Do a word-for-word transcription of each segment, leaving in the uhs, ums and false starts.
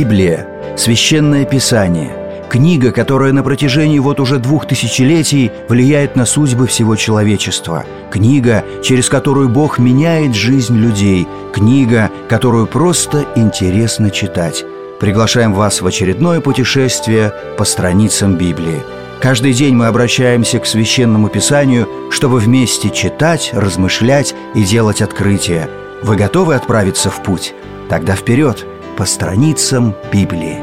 Библия – священное писание, книга, которая на протяжении вот уже двух тысячелетий влияет на судьбы всего человечества, книга, через которую Бог меняет жизнь людей, книга, которую просто интересно читать. Приглашаем вас в очередное путешествие по страницам Библии. Каждый день мы обращаемся к Священному Писанию, чтобы вместе читать, размышлять и делать открытия. Вы готовы отправиться в путь? Тогда вперед, по страницам Библии.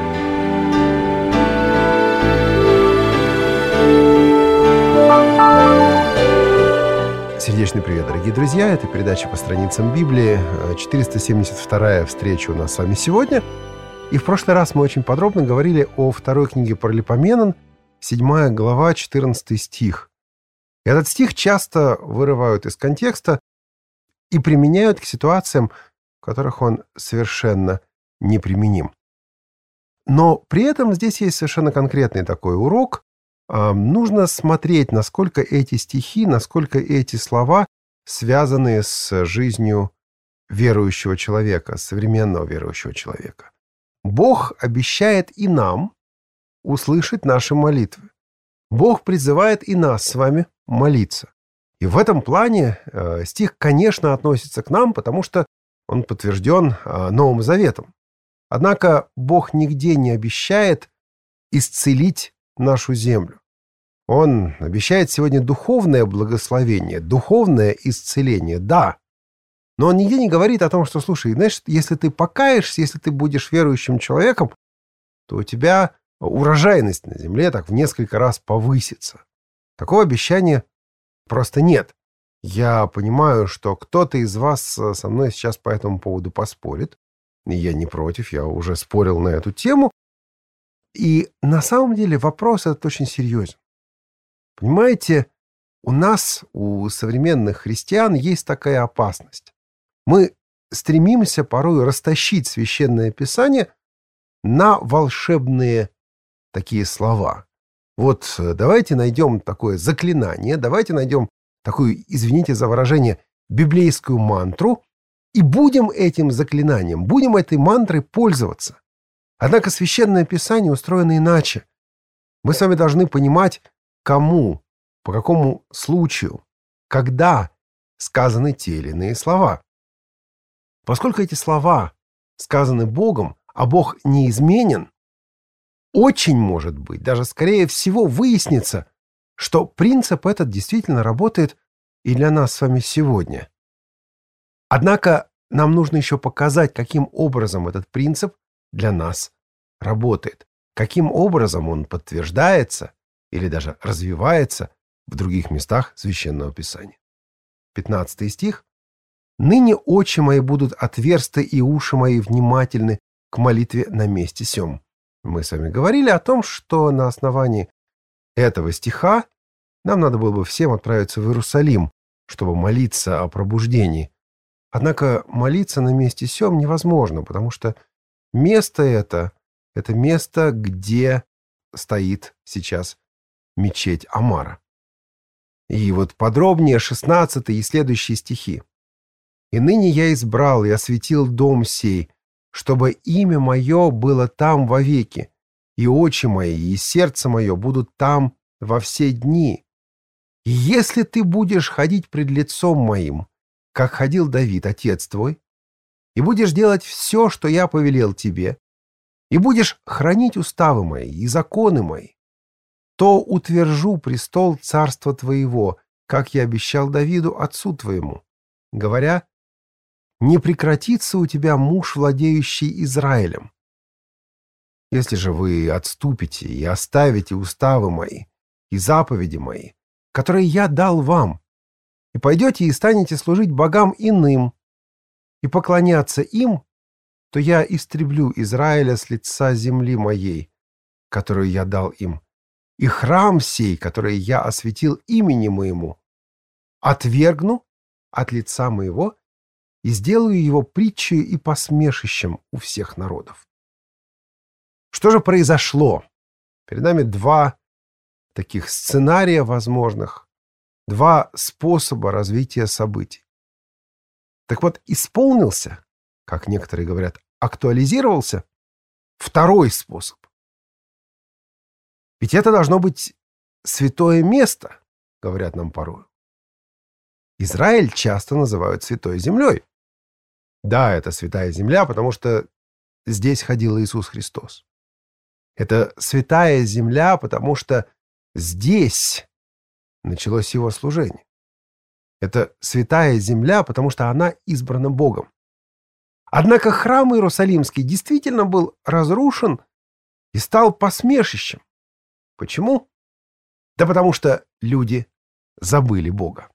Сердечный привет, дорогие друзья! Это передача «По страницам Библии». четыреста семьдесят вторая встреча у нас с вами сегодня. И в прошлый раз мы очень подробно говорили о второй книге Паралипоменон, седьмая глава, четырнадцатый стих. Этот стих часто вырывают из контекста и применяют к ситуациям, в которых он совершенно неприменим. Но при этом здесь есть совершенно конкретный такой урок. Нужно смотреть, насколько эти стихи, насколько эти слова связаны с жизнью верующего человека, современного верующего человека. Бог обещает и нам услышать наши молитвы. Бог призывает и нас с вами молиться. И в этом плане э, стих, конечно, относится к нам, потому что он подтвержден э, Новым Заветом. Однако Бог нигде не обещает исцелить нашу землю. Он обещает сегодня духовное благословение, духовное исцеление, да. Но он нигде не говорит о том, что, слушай, знаешь, если ты покаешься, если ты будешь верующим человеком, то у тебя урожайность на земле так в несколько раз повысится. Такого обещания просто нет. Я понимаю, что кто-то из вас со мной сейчас по этому поводу поспорит. И я не против, я уже спорил на эту тему. И на самом деле вопрос этот очень серьезен. Понимаете, у нас, у современных христиан, есть такая опасность. Мы стремимся порой растащить Священное Писание на волшебные такие слова. Вот давайте найдем такое заклинание, давайте найдем такую, извините за выражение, библейскую мантру и будем этим заклинанием, будем этой мантрой пользоваться. Однако Священное Писание устроено иначе. Мы с вами должны понимать, кому, по какому случаю, когда сказаны те или иные слова. Поскольку эти слова сказаны Богом, а Бог неизменен, очень может быть, даже скорее всего выяснится, что принцип этот действительно работает и для нас с вами сегодня. Однако нам нужно еще показать, каким образом этот принцип для нас работает, каким образом он подтверждается или даже развивается в других местах Священного Писания. пятнадцатый стих. «Ныне очи мои будут отверсты, и уши мои внимательны к молитве на месте сём». Мы с вами говорили о том, что на основании этого стиха нам надо было бы всем отправиться в Иерусалим, чтобы молиться о пробуждении. Однако молиться на месте сём невозможно, потому что место это – это место, где стоит сейчас мечеть Амара. И вот подробнее шестнадцатый и следующие стихи. «И ныне я избрал и осветил дом сей, чтобы имя мое было там вовеки, и очи мои, и сердце мое будут там во все дни. И если ты будешь ходить пред лицом моим, как ходил Давид, отец твой, и будешь делать все, что я повелел тебе, и будешь хранить уставы мои и законы мои, то утвержу престол царства твоего, как я обещал Давиду, отцу твоему, говоря, не прекратится у тебя муж, владеющий Израилем. Если же вы отступите и оставите уставы мои и заповеди мои, которые я дал вам, и пойдете и станете служить богам иным и поклоняться им, то я истреблю Израиля с лица земли моей, которую я дал им, и храм сей, который я осветил имени моему, отвергну от лица моего и сделаю его притчей и посмешищем у всех народов». Что же произошло? Перед нами два таких сценария возможных, два способа развития событий. Так вот, исполнился, как некоторые говорят, актуализировался второй способ. Ведь это должно быть святое место, говорят нам порой. Израиль часто называют святой землей. Да, это святая земля, потому что здесь ходил Иисус Христос. Это святая земля, потому что здесь началось его служение. Это святая земля, потому что она избрана Богом. Однако храм Иерусалимский действительно был разрушен и стал посмешищем. Почему? Да потому что люди забыли Бога.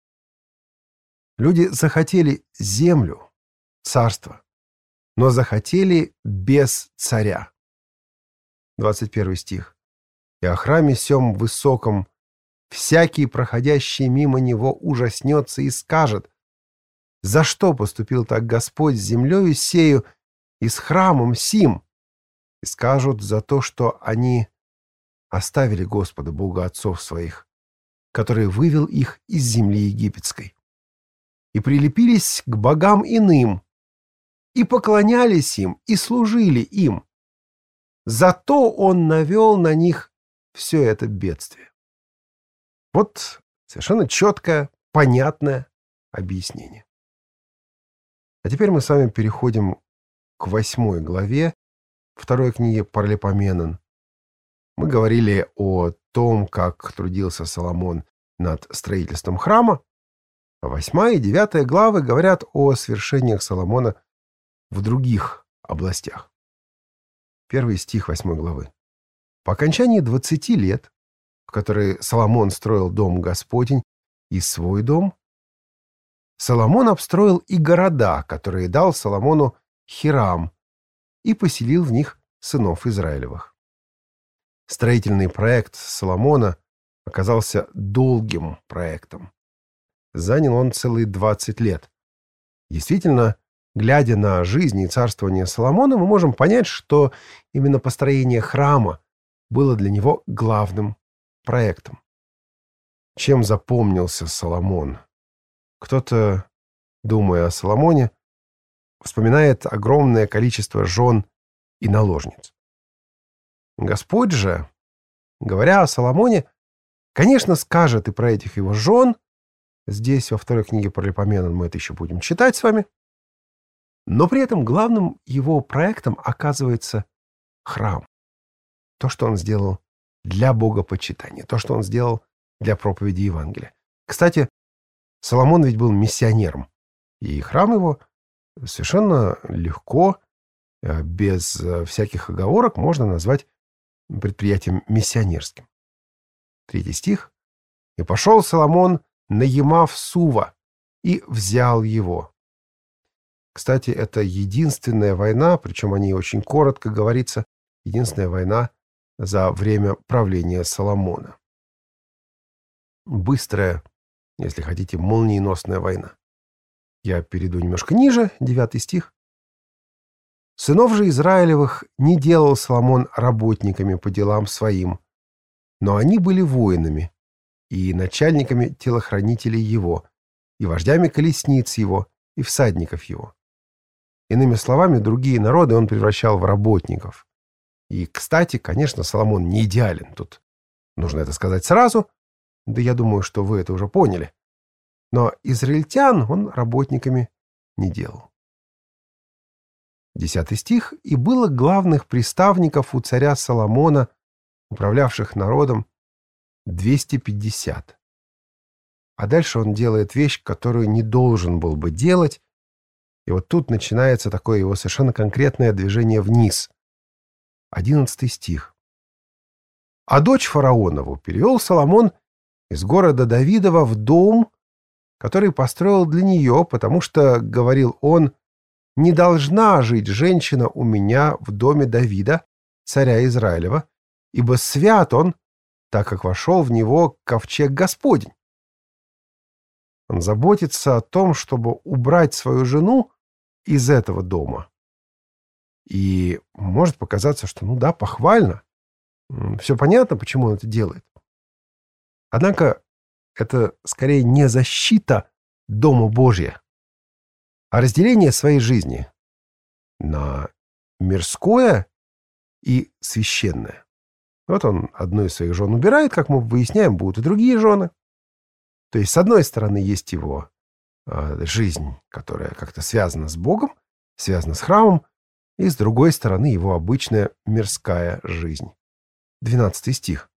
Люди захотели землю, царство, но захотели без царя. двадцать первый стих. «И о храме сем высоком всякий, проходящий мимо него, ужаснется и скажет: за что поступил так Господь с землею сею и с храмом сим? И скажут: за то, что они оставили Господа, Бога отцов своих, который вывел их из земли египетской, и прилепились к богам иным, и поклонялись им, и служили им. Зато он навел на них все это бедствие». Вот совершенно четкое, понятное объяснение. А теперь мы с вами переходим к восьмой главе второй книги Паралипоменон. Мы говорили о том, как трудился Соломон над строительством храма, а восьмая и девятая главы говорят о свершениях Соломона в других областях. Первый стих восьмой главы. «По окончании двадцати лет, в которые Соломон строил дом Господень и свой дом, Соломон обстроил и города, которые дал Соломону Хирам, и поселил в них сынов Израилевых». Строительный проект Соломона оказался долгим проектом. Занял он целые двадцать лет. Действительно, глядя на жизнь и царствование Соломона, мы можем понять, что именно построение храма было для него главным проектом. Чем запомнился Соломон? Кто-то, думая о Соломоне, вспоминает огромное количество жен и наложниц. Господь же, говоря о Соломоне, конечно, скажет и про этих его жен. Здесь, во второй книге Паралипоменон, мы это еще будем читать с вами. Но при этом главным его проектом оказывается храм. То, что он сделал для богопочитания, то, что он сделал для проповеди Евангелия. Кстати, Соломон ведь был миссионером, и храм его совершенно легко, без всяких оговорок, можно назвать предприятием миссионерским. Третий стих. «И пошел Соломон на Емав-Сува и взял его». Кстати, это единственная война, причем о ней очень коротко говорится, единственная война за время правления Соломона. Быстрая, если хотите, молниеносная война. Я перейду немножко ниже, девятый стих. «Сынов же Израилевых не делал Соломон работниками по делам своим, но они были воинами и начальниками телохранителей его, и вождями колесниц его, и всадников его. Иными словами, другие народы он превращал в работников. И, кстати, конечно, Соломон не идеален. Тут нужно это сказать сразу. Да я думаю, что вы это уже поняли. Но израильтян он работниками не делал. Десятый стих. «И было главных приставников у царя Соломона, управлявших народом, двести пятьдесят. А дальше он делает вещь, которую не должен был бы делать. И вот тут начинается такое его совершенно конкретное движение вниз. Одиннадцатый стих. «А дочь фараонову перевел Соломон из города Давидова в дом, который построил для нее, потому что, говорил он, не должна жить женщина у меня в доме Давида, царя Израилева, ибо свят он, так как вошел в него ковчег Господень». Он заботится о том, чтобы убрать свою жену из этого дома. И может показаться, что, ну да, похвально. Все понятно, почему он это делает. Однако это скорее не защита Дома Божия, а разделение своей жизни на мирское и священное. Вот он одну из своих жен убирает, как мы выясняем, будут и другие жены. То есть, с одной стороны, есть его э, жизнь, которая как-то связана с Богом, связана с храмом, и с другой стороны, его обычная мирская жизнь. Двенадцатый стих.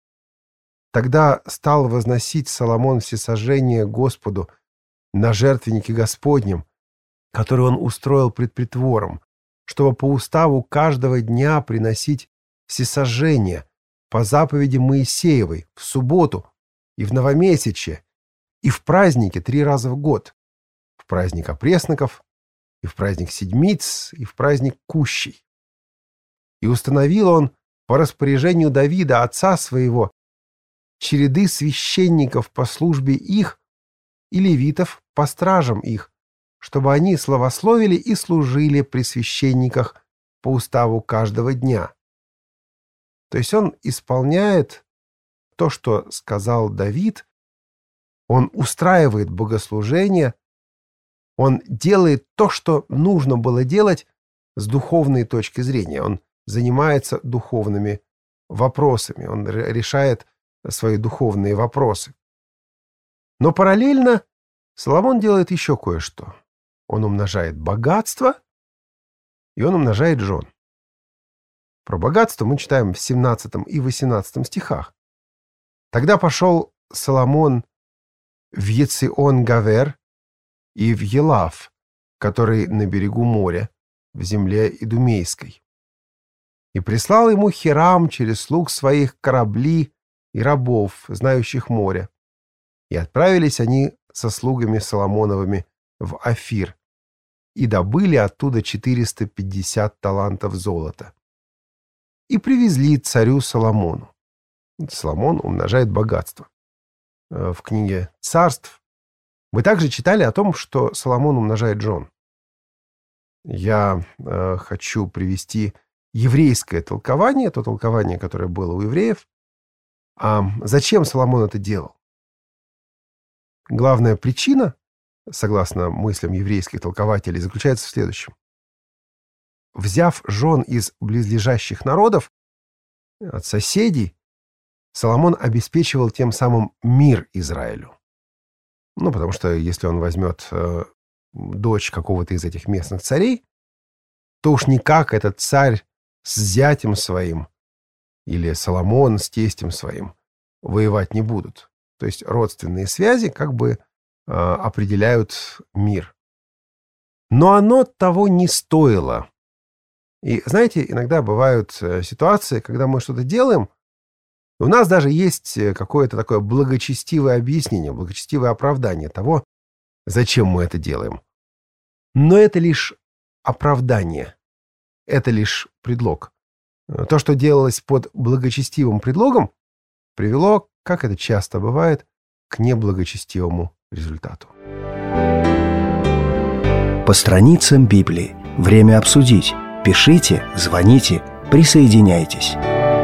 «Тогда стал возносить Соломон всесожжение Господу на жертвеннике Господнем, который он устроил пред притвором, чтобы по уставу каждого дня приносить всесожжение по заповеди Моисеевой в субботу и в новомесячье, и в праздники три раза в год, в праздник опресноков, и в праздник седмиц, и в праздник кущей. И установил он по распоряжению Давида, отца своего, череды священников по службе их и левитов по стражам их, чтобы они славословили и служили при священниках по уставу каждого дня». То есть он исполняет то, что сказал Давид, он устраивает богослужение, он делает то, что нужно было делать с духовной точки зрения. Он занимается духовными вопросами, он решает свои духовные вопросы. Но параллельно Соломон делает еще кое-что. Он умножает богатство, и он умножает жен. Про богатство мы читаем в семнадцатом и восемнадцатом стихах. «Тогда пошел Соломон в Ецион-Гавер и в Елав, который на берегу моря, в земле Идумейской. И прислал ему Хирам через слуг своих корабли и рабов, знающих море. И отправились они со слугами Соломоновыми в Офир, и добыли оттуда четыреста пятьдесят талантов золота. И привезли царю Соломону». Соломон умножает богатство. В книге «Царств» мы также читали о том, что Соломон умножает жен. Я э, хочу привести еврейское толкование, то толкование, которое было у евреев. А зачем Соломон это делал? Главная причина, согласно мыслям еврейских толкователей, заключается в следующем. Взяв жен из близлежащих народов, от соседей, Соломон обеспечивал тем самым мир Израилю. Ну, потому что если он возьмет э, дочь какого-то из этих местных царей, то уж никак этот царь с зятем своим или Соломон с тестем своим воевать не будут. То есть родственные связи как бы э, определяют мир. Но оно того не стоило. И, знаете, иногда бывают ситуации, когда мы что-то делаем, и у нас даже есть какое-то такое благочестивое объяснение, благочестивое оправдание того, зачем мы это делаем. Но это лишь оправдание, это лишь предлог. То, что делалось под благочестивым предлогом, привело, как это часто бывает, к неблагочестивому результату. По страницам Библии. Время обсудить. Пишите, звоните, присоединяйтесь.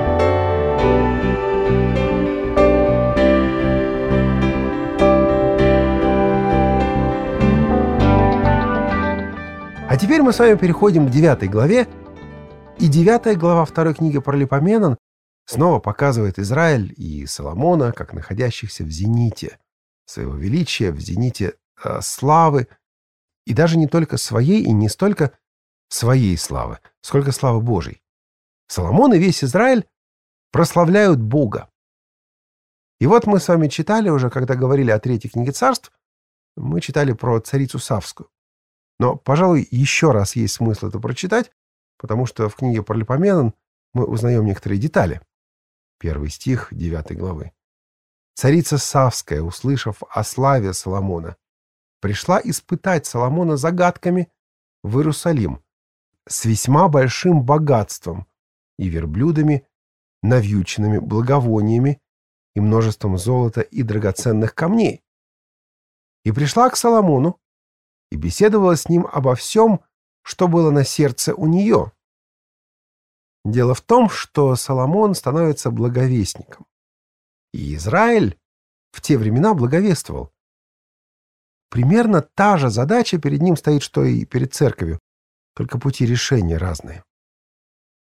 А теперь мы с вами переходим к девятой главе. И девятая глава второй книги Паралипоменон снова показывает Израиль и Соломона как находящихся в зените своего величия, в зените э, славы, и даже не только своей и не столько своей славы, сколько славы Божьей. Соломон и весь Израиль прославляют Бога. И вот мы с вами читали уже, когда говорили о третьей книге Царств, мы читали про царицу Савскую. Но, пожалуй, еще раз есть смысл это прочитать, потому что в книге Паралипоменон мы узнаем некоторые детали. Первый стих девятой главы. «Царица Савская, услышав о славе Соломона, пришла испытать Соломона загадками в Иерусалим с весьма большим богатством и верблюдами, навьюченными благовониями и множеством золота и драгоценных камней. И пришла к Соломону и беседовала с ним обо всем, что было на сердце у нее». Дело в том, что Соломон становится благовестником. И Израиль в те времена благовествовал. Примерно та же задача перед ним стоит, что и перед церковью, только пути решения разные.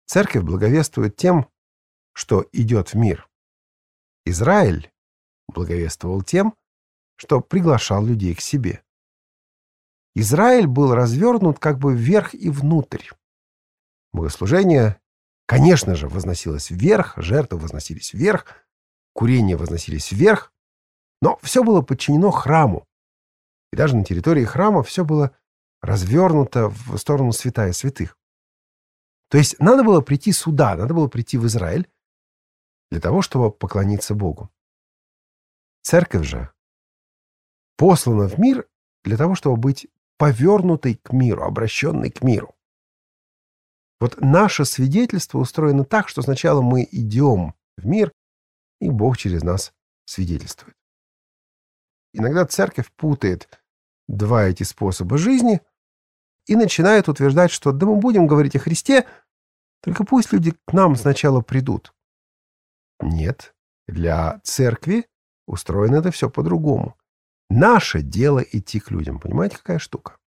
Церковь благовествует тем, что идет в мир. Израиль благовествовал тем, что приглашал людей к себе. Израиль был развернут как бы вверх и внутрь. Богослужение, конечно же, возносилось вверх, жертвы возносились вверх, курения возносились вверх, но все было подчинено храму. И даже на территории храма все было развернуто в сторону святая святых. То есть надо было прийти сюда, надо было прийти в Израиль для того, чтобы поклониться Богу. Церковь же послана в мир для того, чтобы быть повернутой к миру, обращенной к миру. Вот наше свидетельство устроено так, что сначала мы идем в мир, и Бог через нас свидетельствует. Иногда церковь путает два эти способа жизни и начинает утверждать, что да мы будем говорить о Христе, только пусть люди к нам сначала придут. Нет, для церкви устроено это все по-другому. Наше дело идти к людям. Понимаете, какая штука?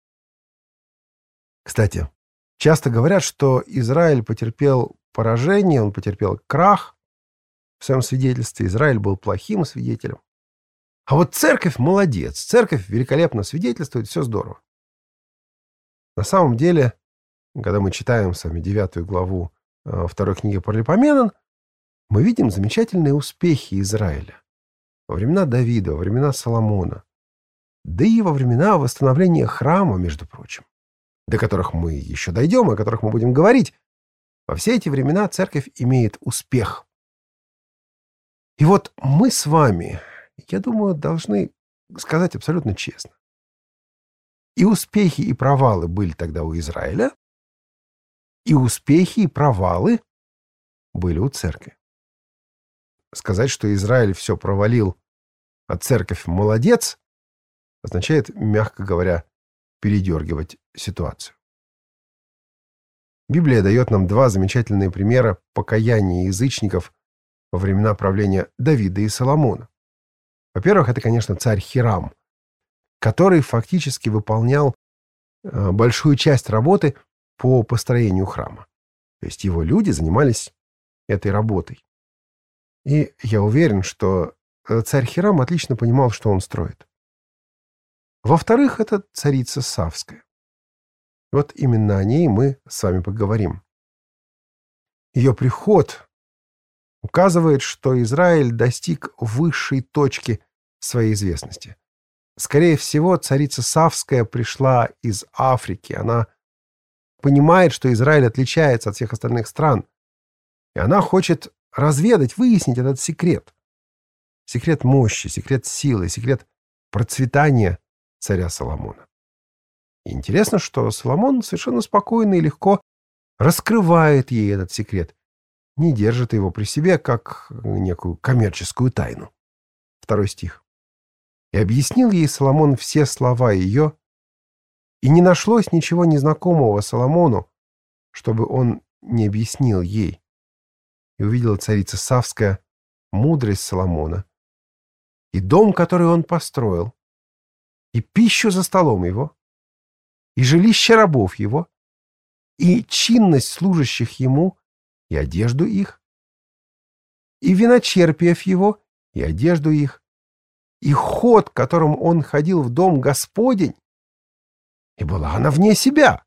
Кстати, часто говорят, что Израиль потерпел поражение, он потерпел крах в своем свидетельстве. Израиль был плохим свидетелем. А вот церковь молодец. Церковь великолепно свидетельствует, все здорово. На самом деле, когда мы читаем с вами девятую главу э, второй книги Паралипоменон, мы видим замечательные успехи Израиля во времена Давида, во времена Соломона, да и во времена восстановления храма, между прочим, до которых мы еще дойдем, о которых мы будем говорить. Во все эти времена церковь имеет успех. И вот мы с вами, я думаю, должны сказать абсолютно честно. И успехи, и провалы были тогда у Израиля, и успехи, и провалы были у церкви. Сказать, что Израиль все провалил, а церковь молодец, означает, мягко говоря, передергивать ситуацию. Библия дает нам два замечательные примера покаяния язычников во времена правления Давида и Соломона. Во-первых, это, конечно, царь Хирам, который фактически выполнял большую часть работы по построению храма. То есть его люди занимались этой работой. И я уверен, что царь Хирам отлично понимал, что он строит. Во-вторых, это царица Савская. Вот именно о ней мы с вами поговорим. Ее приход указывает, что Израиль достиг высшей точки своей известности. Скорее всего, царица Савская пришла из Африки. Она понимает, что Израиль отличается от всех остальных стран. И она хочет разведать, выяснить этот секрет. Секрет мощи, секрет силы, секрет процветания царя Соломона. И интересно, что Соломон совершенно спокойно и легко раскрывает ей этот секрет, не держит его при себе, как некую коммерческую тайну. Второй стих. «И объяснил ей Соломон все слова ее, и не нашлось ничего незнакомого Соломону, чтобы он не объяснил ей. И увидела царица Савская мудрость Соломона, и дом, который он построил, и пищу за столом его, и жилище рабов его, и чинность служащих ему, и одежду их, и виночерпиев его, и одежду их, и ход, которым он ходил в дом Господень, и была она вне себя».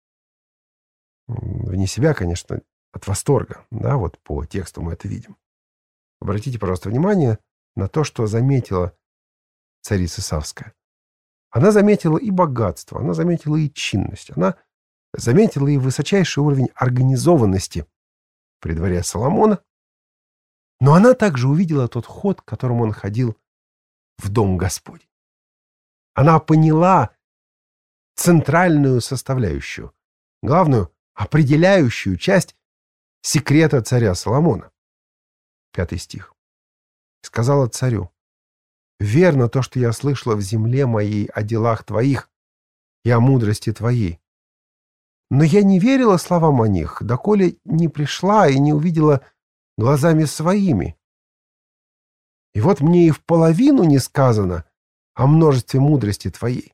Вне себя, конечно, от восторга, да, вот по тексту мы это видим. Обратите, пожалуйста, внимание на то, что заметила царица Савская. Она заметила и богатство, она заметила и чинность, она заметила и высочайший уровень организованности при дворе Соломона, но она также увидела тот ход, которым он ходил в дом Господень. Она поняла центральную составляющую, главную, определяющую часть секрета царя Соломона. Пятый стих. «Сказала царю: верно то, что я слышала в земле моей о делах твоих и о мудрости твоей. Но я не верила словам о них, доколе не пришла и не увидела глазами своими. И вот мне и в половину не сказано о множестве мудрости твоей.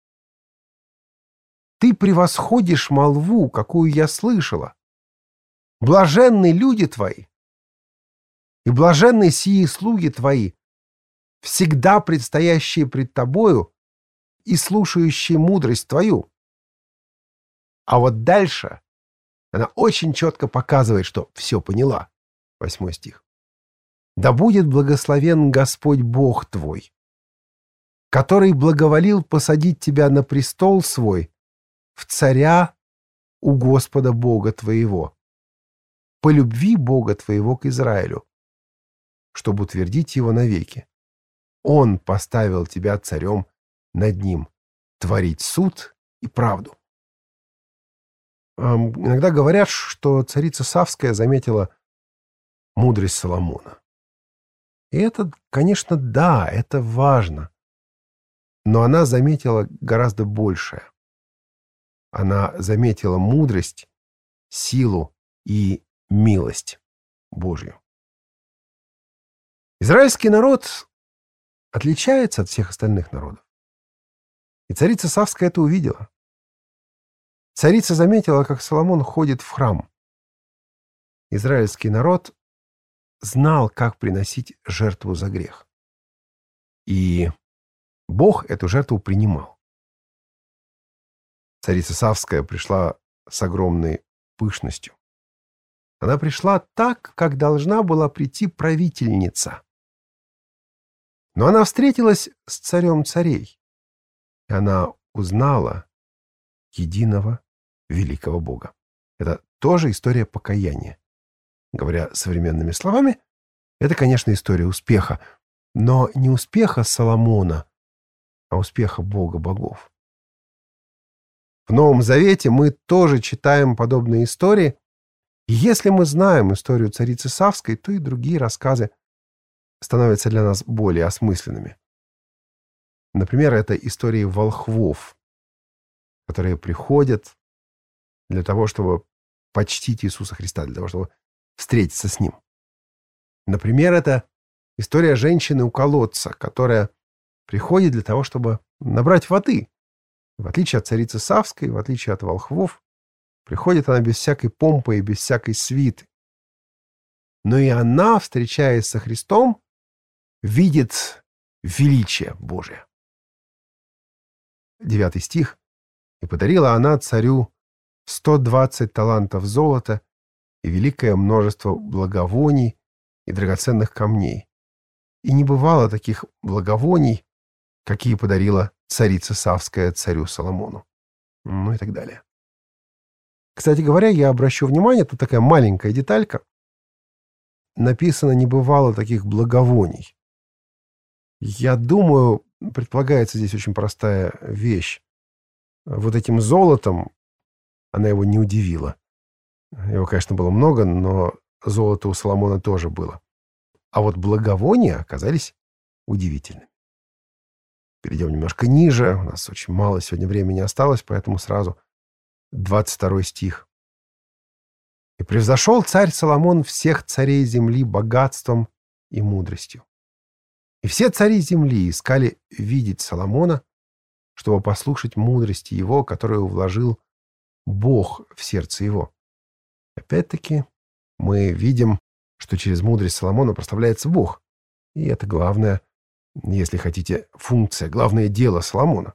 Ты превосходишь молву, какую я слышала. Блаженны люди твои, и блаженны сии слуги твои, всегда предстоящие пред тобою и слушающие мудрость твою». А вот дальше она очень четко показывает, что все поняла. Восьмой стих. «Да будет благословен Господь Бог твой, который благоволил посадить тебя на престол свой в царя у Господа Бога твоего, по любви Бога твоего к Израилю, чтобы утвердить его навеки. Он поставил тебя царем над ним, творить суд и правду». Эм, Иногда говорят, что царица Савская заметила мудрость Соломона. И это, конечно, да, это важно. Но она заметила гораздо большее. Она заметила мудрость, силу и милость Божью. Израильский народ отличается от всех остальных народов. И царица Савская это увидела. Царица заметила, как Соломон ходит в храм. Израильский народ знал, как приносить жертву за грех. И Бог эту жертву принимал. Царица Савская пришла с огромной пышностью. Она пришла так, как должна была прийти правительница. Но она встретилась с царем царей, и она узнала единого великого Бога. Это тоже история покаяния. Говоря современными словами, это, конечно, история успеха, но не успеха Соломона, а успеха Бога богов. В Новом Завете мы тоже читаем подобные истории, и если мы знаем историю царицы Савской, то и другие рассказы становятся для нас более осмысленными. Например, это истории волхвов, которые приходят для того, чтобы почтить Иисуса Христа, для того, чтобы встретиться с Ним. Например, это история женщины у колодца, которая приходит для того, чтобы набрать воды. В отличие от царицы Савской, в отличие от волхвов, приходит она без всякой помпы и без всякой свиты. Но и она, встречаясь со Христом, видит величие Божие. Девятый стих. «И подарила она царю сто двадцать талантов золота и великое множество благовоний и драгоценных камней. И не бывало таких благовоний, какие подарила царица Савская царю Соломону». Ну и так далее. Кстати говоря, я обращу внимание, тут такая маленькая деталька. Написано «не бывало таких благовоний». Я думаю, предполагается здесь очень простая вещь. Вот этим золотом она его не удивила. Его, конечно, было много, но золото у Соломона тоже было. А вот благовония оказались удивительными. Перейдем немножко ниже. У нас очень мало сегодня времени осталось, поэтому сразу двадцать второй стих. «И превзошел царь Соломон всех царей земли богатством и мудростью. И все цари земли искали видеть Соломона, чтобы послушать мудрости его, которую вложил Бог в сердце его». Опять-таки, мы видим, что через мудрость Соломона прославляется Бог. И это главное, если хотите, функция, главное дело Соломона.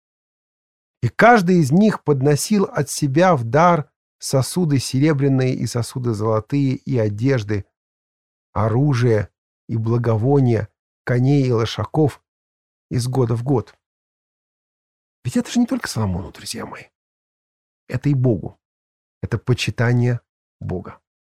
«И каждый из них подносил от себя в дар сосуды серебряные и сосуды золотые, и одежды, оружие и благовония, коней и лошаков из года в год». Ведь это же не только Соломону, друзья мои. Это и Богу. Это почитание Бога.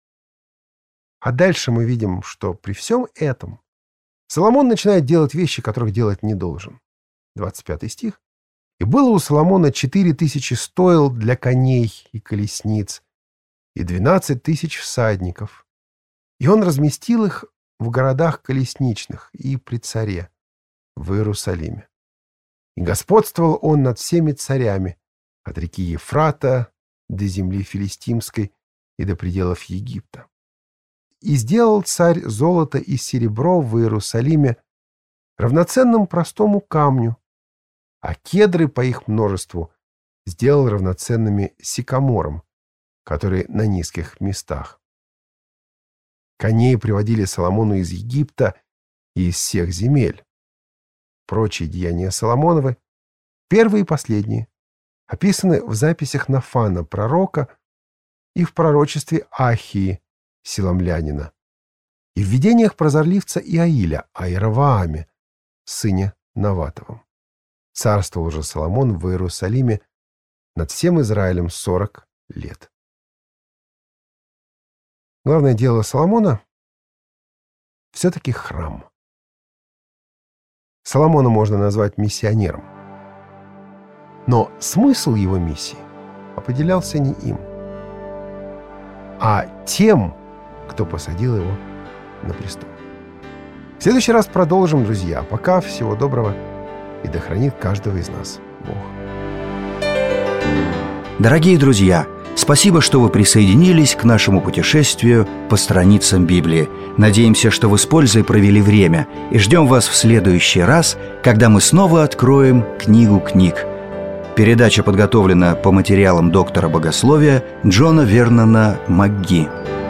А дальше мы видим, что при всем этом Соломон начинает делать вещи, которых делать не должен. двадцать пятый стих. «И было у Соломона четыре тысячи стоил для коней и колесниц, и двенадцать тысяч всадников. И он разместил их в городах колесничных и при царе в Иерусалиме. И господствовал он над всеми царями, от реки Ефрата до земли филистимской и до пределов Египта. И сделал царь золото и серебро в Иерусалиме равноценным простому камню, а кедры по их множеству сделал равноценными сикаморам, которые на низких местах. Коней приводили Соломону из Египта и из всех земель. Прочие деяния Соломоновы, первые и последние, описаны в записях Нафана, пророка, и в пророчестве Ахии, силамлянина, и в видениях прозорливца Иаиля о Иеровоаме, сыне Наватовом. Царствовал же Соломон в Иерусалиме над всем Израилем сорок лет. Главное дело Соломона — все-таки храм. Соломона можно назвать миссионером. Но смысл его миссии определялся не им, а тем, кто посадил его на престол. В следующий раз продолжим, друзья. Пока всего доброго, и да хранит каждого из нас Бог. Дорогие друзья, спасибо, что вы присоединились к нашему путешествию по страницам Библии. Надеемся, что вы с пользой провели время, и ждем вас в следующий раз, когда мы снова откроем книгу книг. Передача подготовлена по материалам доктора богословия Джона Вернона МакГи.